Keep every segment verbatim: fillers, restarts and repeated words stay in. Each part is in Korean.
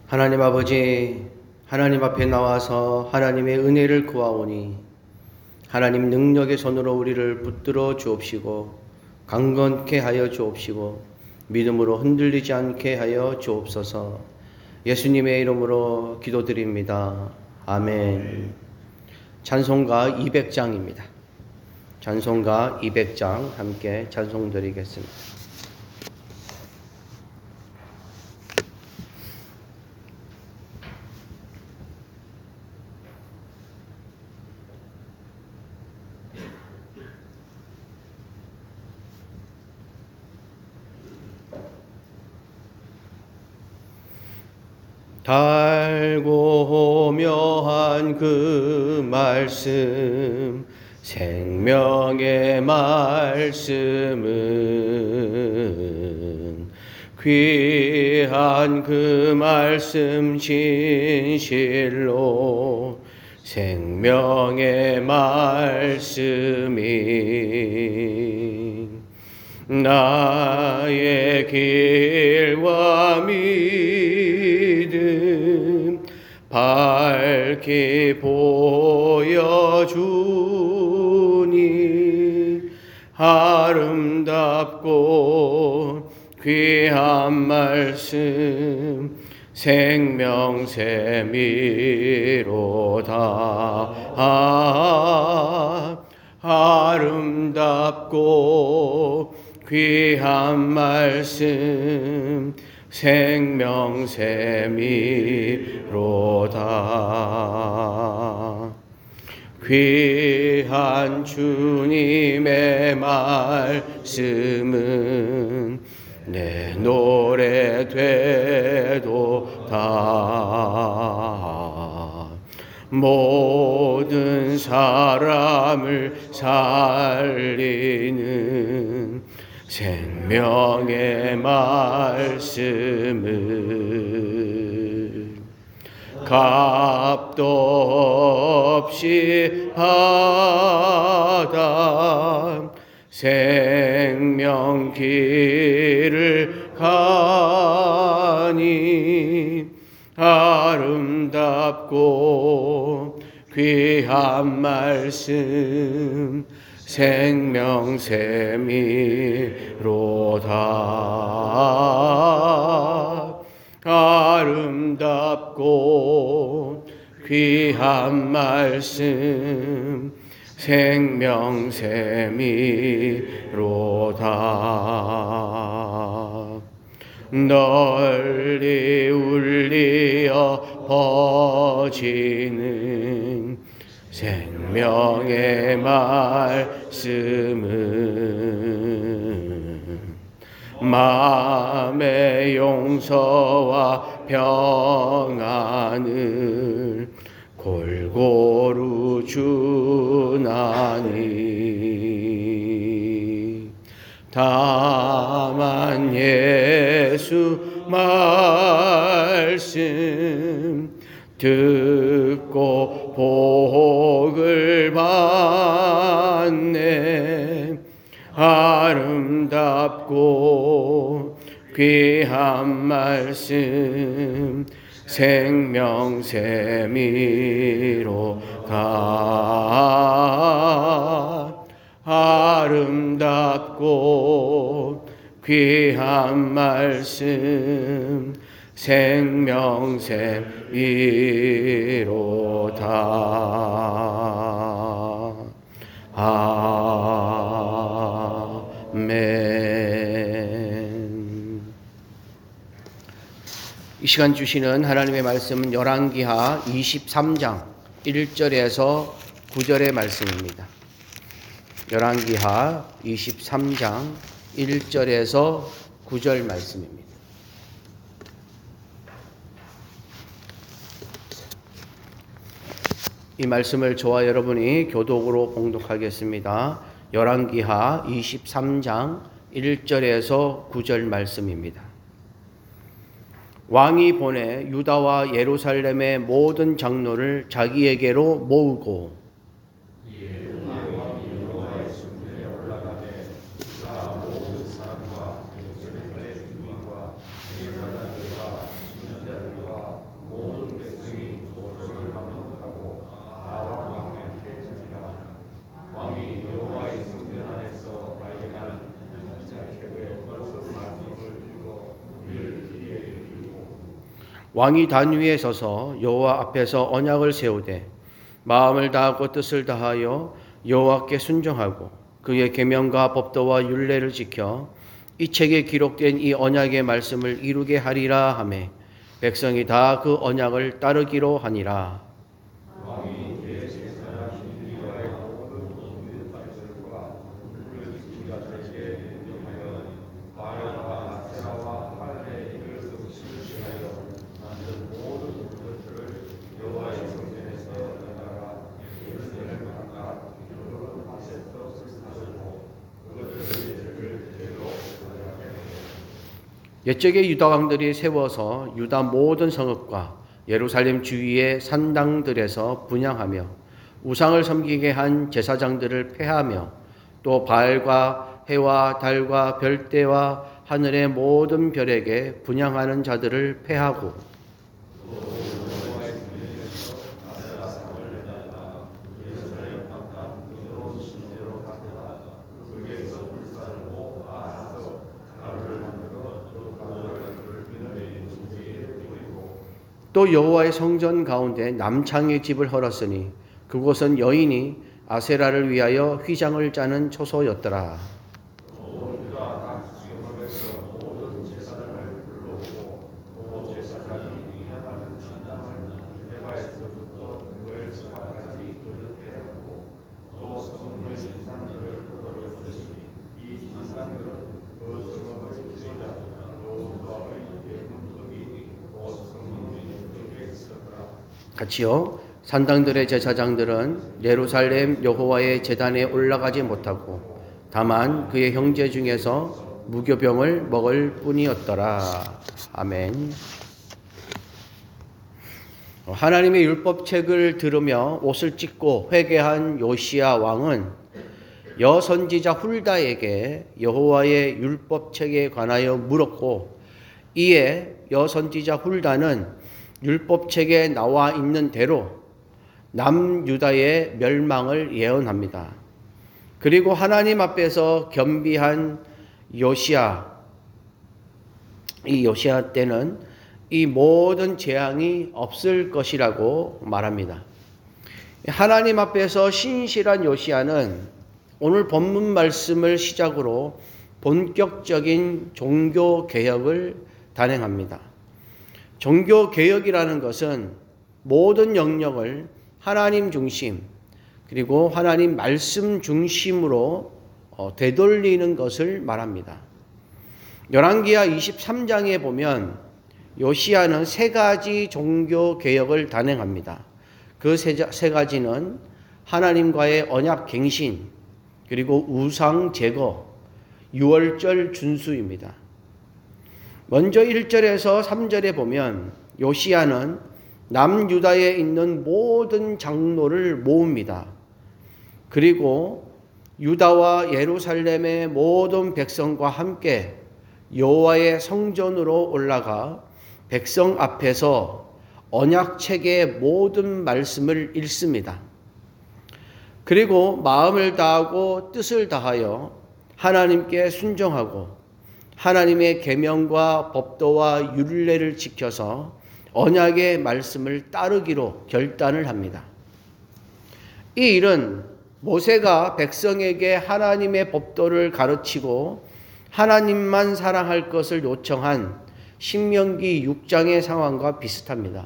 하나님 아버지, 하나님 앞에 나와서 하나님의 은혜를 구하오니 하나님 능력의 손으로 우리를 붙들어 주옵시고 강건케 하여 주옵시고 믿음으로 흔들리지 않게 하여 주옵소서. 예수님의 이름으로 기도드립니다. 아멘. 찬송가 이백 장입니다. 찬송가 이백 장 함께 찬송드리겠습니다. 달고 묘한 그 말씀, 생명의 말씀은 귀한 그 말씀 진실로 생명의 말씀이 나의 길과 믿음 밝게 보여주니 아름답고 귀한 말씀 생명샘이로다. 아, 아름답고 귀한 말씀 생명샘이로다. 귀한 주님의 말씀은 내 노래 되도다. 모든 사람을 살리는 생명의 말씀을 값도 없이 받아 생명길을 가니 아름답고 귀한 말씀 생명샘이로다. 아름답고 귀한 말씀 생명샘이로다. 널리 울리어 퍼지는 생명의 말씀은 마음의 용서와 평안을 골고루 주나니 다만 예수 말씀 듣고 복을 받네. 아름답고 귀한 말씀 생명샘이로다. 아름답고 귀한 말씀 생명샘이로다. 아멘. 이 시간 주시는 하나님의 말씀은 열왕기하 이십삼 장 일 절에서 구 절의 말씀입니다. 열왕기하 이십삼 장 일 절에서 구 절 말씀입니다. 이 말씀을 저와 여러분이 교독으로 봉독하겠습니다. 열왕기하 이십삼 장 일 절에서 구 절 말씀입니다. 왕이 보내 유다와 예루살렘의 모든 장로를 자기에게로 모으고 왕이 단 위에 서서 여호와 앞에서 언약을 세우되 마음을 다하고 뜻을 다하여 여호와께 순종하고 그의 계명과 법도와 율례를 지켜 이 책에 기록된 이 언약의 말씀을 이루게 하리라 하매 백성이 다 그 언약을 따르기로 하니라. 옛적의 유다 왕들이 세워서 유다 모든 성읍과 예루살렘 주위의 산당들에서 분향하며 우상을 섬기게 한 제사장들을 폐하며 또 바알과 해와 달과 별대와 하늘의 모든 별에게 분향하는 자들을 폐하고 또 여호와의 성전 가운데 남창의 집을 헐었으니 그곳은 여인이 아세라를 위하여 휘장을 짜는 초소였더라. 같이요. 산당들의 제사장들은 예루살렘 여호와의 제단에 올라가지 못하고 다만 그의 형제 중에서 무교병을 먹을 뿐이었더라. 아멘. 하나님의 율법책을 들으며 옷을 찢고 회개한 요시야 왕은 여선지자 훌다에게 여호와의 율법책에 관하여 물었고 이에 여선지자 훌다는 율법책에 나와 있는 대로 남유다의 멸망을 예언합니다. 그리고 하나님 앞에서 겸비한 요시야, 이 요시야 때는 이 모든 재앙이 없을 것이라고 말합니다. 하나님 앞에서 신실한 요시야는 오늘 본문 말씀을 시작으로 본격적인 종교 개혁을 단행합니다. 종교 개혁이라는 것은 모든 영역을 하나님 중심 그리고 하나님 말씀 중심으로 되돌리는 것을 말합니다. 열왕기하 이십삼 장에 보면 요시야는 세 가지 종교 개혁을 단행합니다. 그 세 가지는 하나님과의 언약 갱신 그리고 우상 제거, 유월절 준수입니다. 먼저 일 절에서 삼 절에 보면 요시야는 남유다에 있는 모든 장로를 모읍니다. 그리고 유다와 예루살렘의 모든 백성과 함께 여호와의 성전으로 올라가 백성 앞에서 언약책의 모든 말씀을 읽습니다. 그리고 마음을 다하고 뜻을 다하여 하나님께 순종하고 하나님의 계명과 법도와 율례를 지켜서 언약의 말씀을 따르기로 결단을 합니다. 이 일은 모세가 백성에게 하나님의 법도를 가르치고 하나님만 사랑할 것을 요청한 신명기 육 장의 상황과 비슷합니다.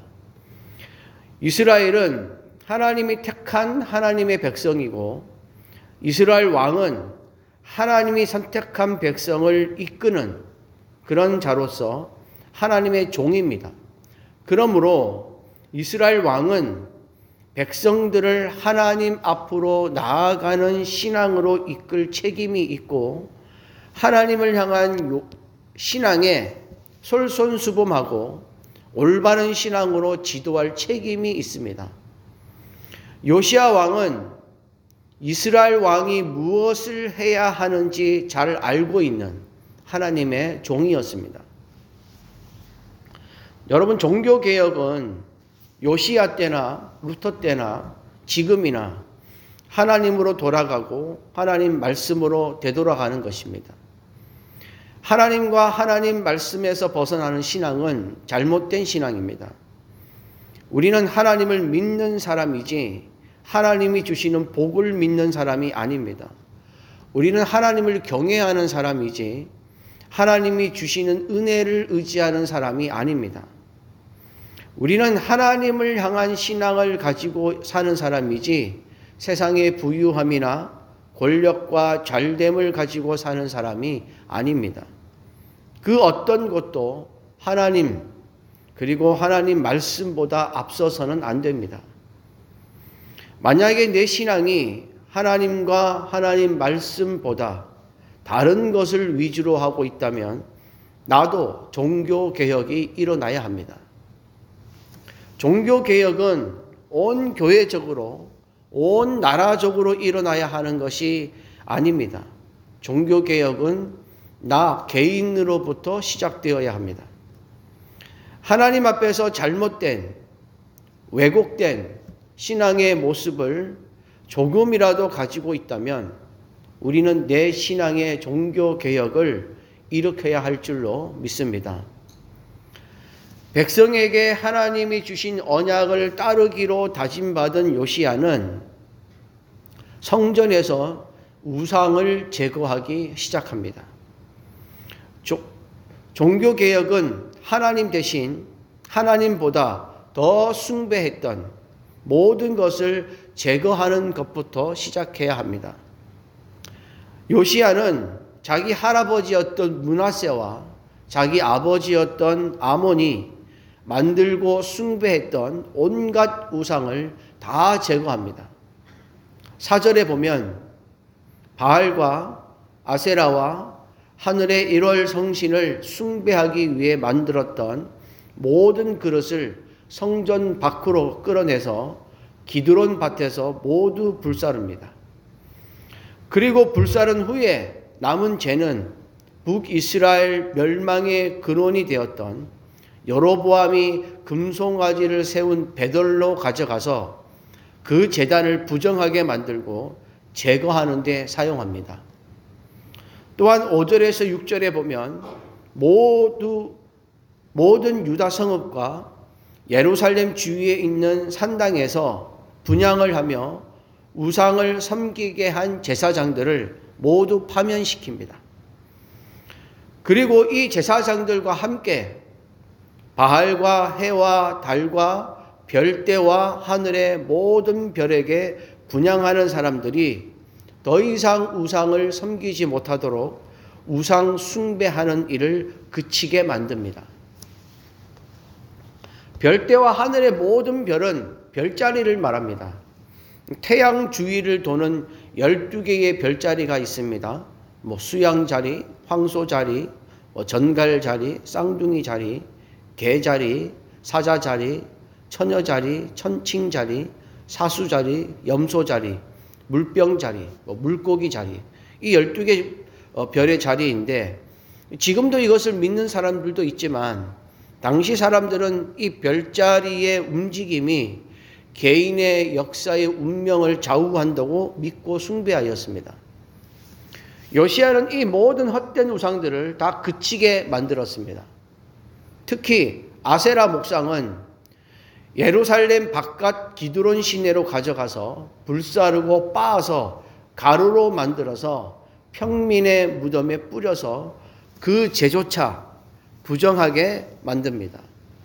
이스라엘은 하나님이 택한 하나님의 백성이고 이스라엘 왕은 하나님이 선택한 백성을 이끄는 그런 자로서 하나님의 종입니다. 그러므로 이스라엘 왕은 백성들을 하나님 앞으로 나아가는 신앙으로 이끌 책임이 있고 하나님을 향한 신앙에 솔선수범하고 올바른 신앙으로 지도할 책임이 있습니다. 요시야 왕은 이스라엘 왕이 무엇을 해야 하는지 잘 알고 있는 하나님의 종이었습니다. 여러분, 종교개혁은 요시야 때나 루터 때나 지금이나 하나님으로 돌아가고 하나님 말씀으로 되돌아가는 것입니다. 하나님과 하나님 말씀에서 벗어나는 신앙은 잘못된 신앙입니다. 우리는 하나님을 믿는 사람이지 하나님이 주시는 복을 믿는 사람이 아닙니다. 우리는 하나님을 경외하는 사람이지 하나님이 주시는 은혜를 의지하는 사람이 아닙니다. 우리는 하나님을 향한 신앙을 가지고 사는 사람이지 세상의 부유함이나 권력과 잘됨을 가지고 사는 사람이 아닙니다. 그 어떤 것도 하나님 그리고 하나님 말씀보다 앞서서는 안 됩니다. 만약에 내 신앙이 하나님과 하나님 말씀보다 다른 것을 위주로 하고 있다면 나도 종교개혁이 일어나야 합니다. 종교개혁은 온 교회적으로 온 나라적으로 일어나야 하는 것이 아닙니다. 종교개혁은 나 개인으로부터 시작되어야 합니다. 하나님 앞에서 잘못된 왜곡된 신앙의 모습을 조금이라도 가지고 있다면 우리는 내 신앙의 종교개혁을 일으켜야 할 줄로 믿습니다. 백성에게 하나님이 주신 언약을 따르기로 다짐받은 요시야는 성전에서 우상을 제거하기 시작합니다. 조, 종교개혁은 하나님 대신 하나님보다 더 숭배했던 모든 것을 제거하는 것부터 시작해야 합니다. 요시야는 자기 할아버지였던 므낫세와 자기 아버지였던 아몬이 만들고 숭배했던 온갖 우상을 다 제거합니다. 사절에 보면 바알과 아세라와 하늘의 일월 성신을 숭배하기 위해 만들었던 모든 그릇을 성전 밖으로 끌어내서 기드론 밭에서 모두 불사릅니다. 그리고 불사른 후에 남은 재는 북이스라엘 멸망의 근원이 되었던 여로보암이 금송아지를 세운 베들로 가져가서 그 제단을 부정하게 만들고 제거하는 데 사용합니다. 또한 오 절에서 육 절에 보면 모두 모든 유다 성읍과 예루살렘 주위에 있는 산당에서 분향을 하며 우상을 섬기게 한 제사장들을 모두 파면시킵니다. 그리고 이 제사장들과 함께 바알과 해와 달과 별대와 하늘의 모든 별에게 분향하는 사람들이 더 이상 우상을 섬기지 못하도록 우상 숭배하는 일을 그치게 만듭니다. 별대와 하늘의 모든 별은 별자리를 말합니다. 태양 주위를 도는 열두 개의 별자리가 있습니다. 뭐 수양자리, 황소자리, 뭐 전갈자리, 쌍둥이자리, 개자리, 사자자리, 처녀자리, 천칭자리, 사수자리, 염소자리, 물병자리, 뭐 물고기자리, 이 열두 개 별의 자리인데 지금도 이것을 믿는 사람들도 있지만 당시 사람들은 이 별자리의 움직임이 개인의 역사의 운명을 좌우한다고 믿고 숭배하였습니다. 요시야는 이 모든 헛된 우상들을 다 그치게 만들었습니다. 특히 아세라 목상은 예루살렘 바깥 기드론 시내로 가져가서 불사르고 빻아서 가루로 만들어서 평민의 무덤에 뿌려서 그 제조차 부정하게 만듭니다.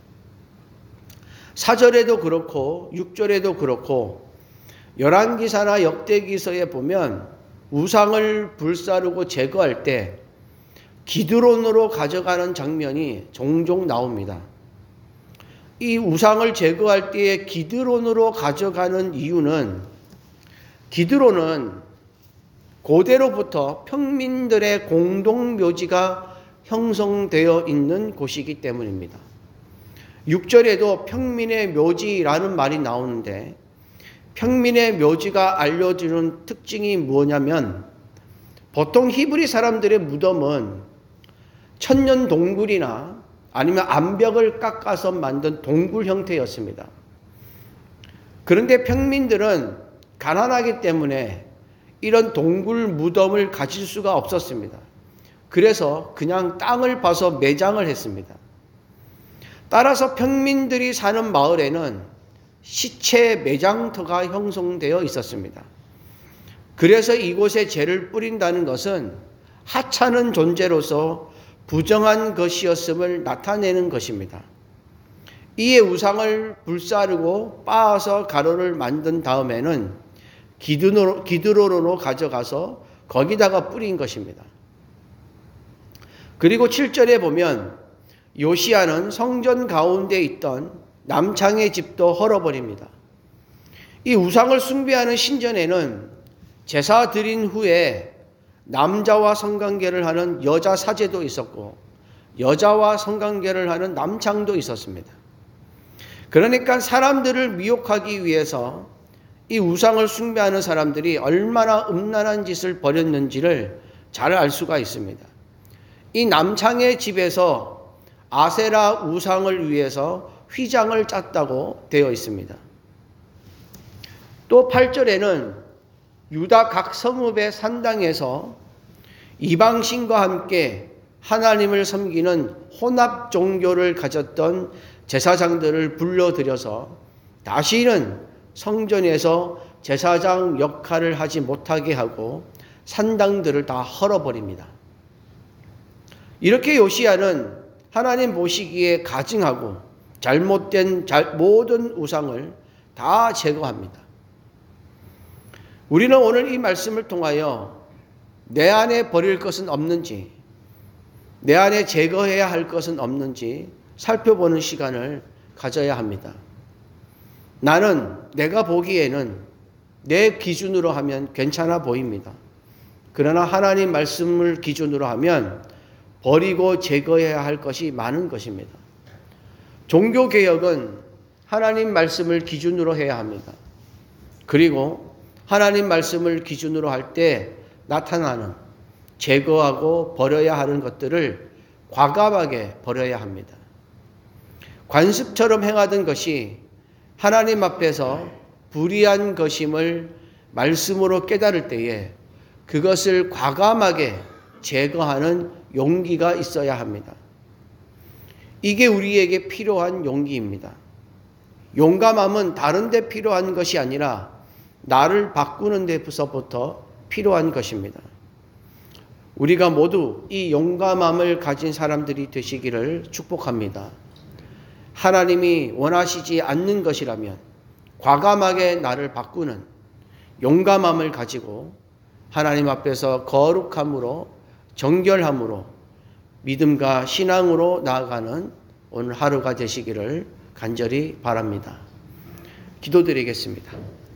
사 절에도 그렇고 육 절에도 그렇고 열왕기사나 역대기서에 보면 우상을 불사르고 제거할 때 기드론으로 가져가는 장면이 종종 나옵니다. 이 우상을 제거할 때에 기드론으로 가져가는 이유는 기드론은 고대로부터 평민들의 공동묘지가 형성되어 있는 곳이기 때문입니다. 육 절에도 평민의 묘지라는 말이 나오는데 평민의 묘지가 알려주는 특징이 뭐냐면 보통 히브리 사람들의 무덤은 천년 동굴이나 아니면 암벽을 깎아서 만든 동굴 형태였습니다. 그런데 평민들은 가난하기 때문에 이런 동굴 무덤을 가질 수가 없었습니다. 그래서 그냥 땅을 파서 매장을 했습니다. 따라서 평민들이 사는 마을에는 시체 매장터가 형성되어 있었습니다. 그래서 이곳에 죄를 뿌린다는 것은 하찮은 존재로서 부정한 것이었음을 나타내는 것입니다. 이에 우상을 불사르고 빻아서 가루를 만든 다음에는 기드로, 기드로로 가져가서 거기다가 뿌린 것입니다. 그리고 칠 절에 보면 요시야는 성전 가운데 있던 남창의 집도 헐어버립니다. 이 우상을 숭배하는 신전에는 제사 드린 후에 남자와 성관계를 하는 여자 사제도 있었고 여자와 성관계를 하는 남창도 있었습니다. 그러니까 사람들을 미혹하기 위해서 이 우상을 숭배하는 사람들이 얼마나 음란한 짓을 벌였는지를 잘 알 수가 있습니다. 이 남창의 집에서 아세라 우상을 위해서 휘장을 짰다고 되어 있습니다. 또 팔 절에는 유다 각 성읍의 산당에서 이방신과 함께 하나님을 섬기는 혼합 종교를 가졌던 제사장들을 불러들여서 다시는 성전에서 제사장 역할을 하지 못하게 하고 산당들을 다 헐어버립니다. 이렇게 요시야는 하나님 보시기에 가증하고 잘못된 모든 우상을 다 제거합니다. 우리는 오늘 이 말씀을 통하여 내 안에 버릴 것은 없는지, 내 안에 제거해야 할 것은 없는지 살펴보는 시간을 가져야 합니다. 나는 내가 보기에는 내 기준으로 하면 괜찮아 보입니다. 그러나 하나님 말씀을 기준으로 하면 버리고 제거해야 할 것이 많은 것입니다. 종교개혁은 하나님 말씀을 기준으로 해야 합니다. 그리고 하나님 말씀을 기준으로 할 때 나타나는 제거하고 버려야 하는 것들을 과감하게 버려야 합니다. 관습처럼 행하던 것이 하나님 앞에서 불의한 것임을 말씀으로 깨달을 때에 그것을 과감하게 제거하는 용기가 있어야 합니다. 이게 우리에게 필요한 용기입니다. 용감함은 다른 데 필요한 것이 아니라 나를 바꾸는 데서부터 필요한 것입니다. 우리가 모두 이 용감함을 가진 사람들이 되시기를 축복합니다. 하나님이 원하시지 않는 것이라면 과감하게 나를 바꾸는 용감함을 가지고 하나님 앞에서 거룩함으로 정결함으로 믿음과 신앙으로 나아가는 오늘 하루가 되시기를 간절히 바랍니다. 기도드리겠습니다.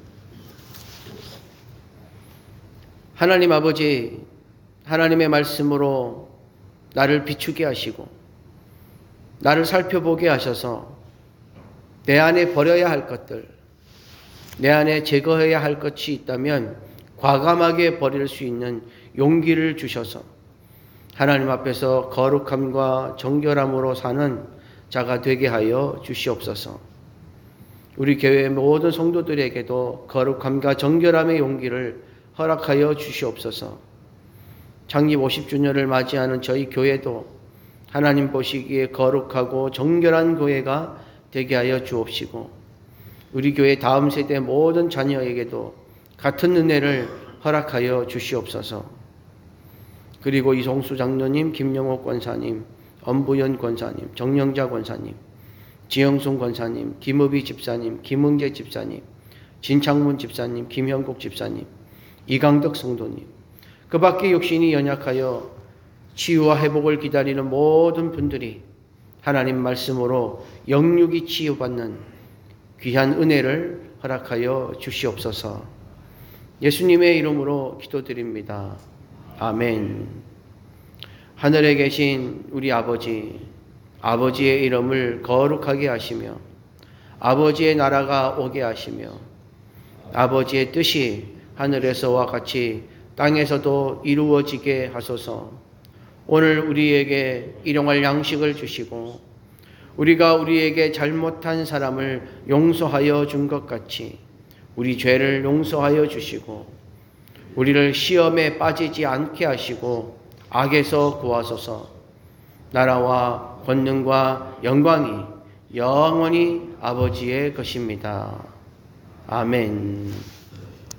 하나님 아버지, 하나님의 말씀으로 나를 비추게 하시고 나를 살펴보게 하셔서 내 안에 버려야 할 것들, 내 안에 제거해야 할 것이 있다면 과감하게 버릴 수 있는 용기를 주셔서 하나님 앞에서 거룩함과 정결함으로 사는 자가 되게 하여 주시옵소서. 우리 교회 모든 성도들에게도 거룩함과 정결함의 용기를 허락하여 주시옵소서. 창립 오십 주년을 맞이하는 저희 교회도 하나님 보시기에 거룩하고 정결한 교회가 되게 하여 주옵시고 우리 교회 다음 세대 모든 자녀에게도 같은 은혜를 허락하여 주시옵소서. 그리고 이송수 장로님, 김영옥 권사님, 엄부연 권사님, 정영자 권사님, 지영순 권사님, 김의비 집사님, 김은재 집사님, 진창문 집사님, 김형국 집사님, 이강덕 성도님, 그 밖에 육신이 연약하여 치유와 회복을 기다리는 모든 분들이 하나님 말씀으로 영육이 치유받는 귀한 은혜를 허락하여 주시옵소서. 예수님의 이름으로 기도드립니다. 아멘. 하늘에 계신 우리 아버지, 아버지의 이름을 거룩하게 하시며 아버지의 나라가 오게 하시며 아버지의 뜻이 하늘에서와 같이 땅에서도 이루어지게 하소서. 오늘 우리에게 일용할 양식을 주시고 우리가 우리에게 잘못한 사람을 용서하여 준 것 같이 우리 죄를 용서하여 주시고 우리를 시험에 빠지지 않게 하시고 악에서 구하소서. 나라와 권능과 영광이 영원히 아버지의 것입니다. 아멘.